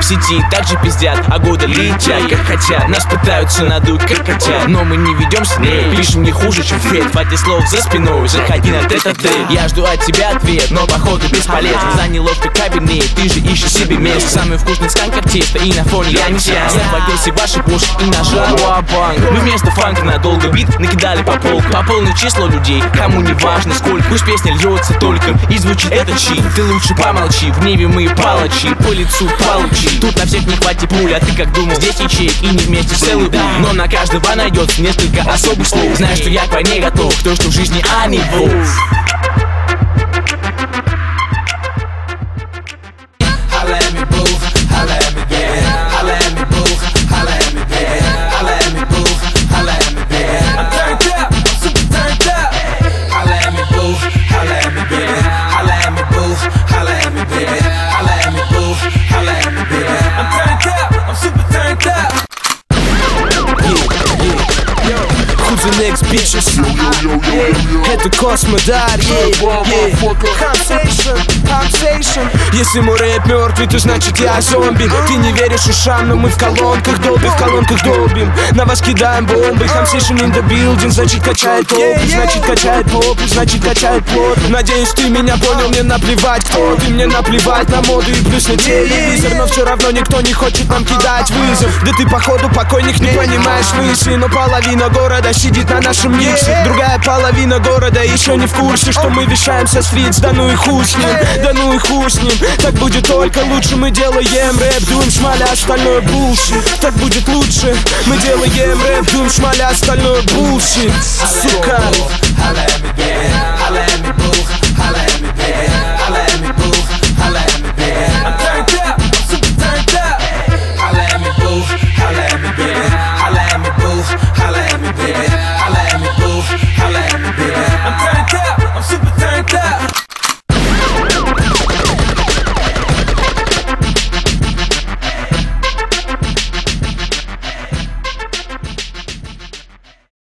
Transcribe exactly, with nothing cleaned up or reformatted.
сети также пиздят, а годы летят, как хотят. Нас пытаются надуть, как хотят, но мы не ведем с ней. Пишем не хуже, чем Фред, хватит слов за спиной, заходи на тет-а-тет. Я жду от тебя ответ, но походу бесполезно. За неловкий кабинет, ты же ищешь себе место. Самый вкусный сканк артиста, и на фоне я не сян. Захватился ваши пушки и нажал банк. Мы вместо фанка надолго бит накидали по полкам. По полное число людей, кому не важно сколько. Пусть песня льется только, и звучит этот щит. Ты лучше помолчи, в небе мы палачи. По лицу получи, тут на всех не хватит пуль. А ты как думал, здесь ячеек и не вместе целый пул. Но на каждого найдется несколько особых слов. Знаешь, что я к войне готов, то, что в жизни, а не волк. Next bitches. Yeah. Это Космодар, yeah, yeah. Conversation, conversation. Если мой рэп мертвый, то значит я зомби. Ты не веришь ушам, но мы в колонках долбим, в колонках долбим. На вас кидаем бомбы. Conversation in the building, значит качает опыт, значит качает попу, значит качает плод. Надеюсь, ты меня понял, мне наплевать, кто ты, мне наплевать на моду и плюс на телевизор. Но все равно никто не хочет нам кидать вызов. Да ты походу покойник, не понимаешь мысли. Но половина города сидит на нашем миксе. Другая половина города еще не в курсе, что мы вещаем со стритс. Да ну и хуй с ним, да ну и хуй с ним. Так будет только лучше, мы делаем рэп, дуем шмаля, остальное булшит. Так будет лучше, мы делаем рэп, дуем шмаля, остальное булшит. Сука.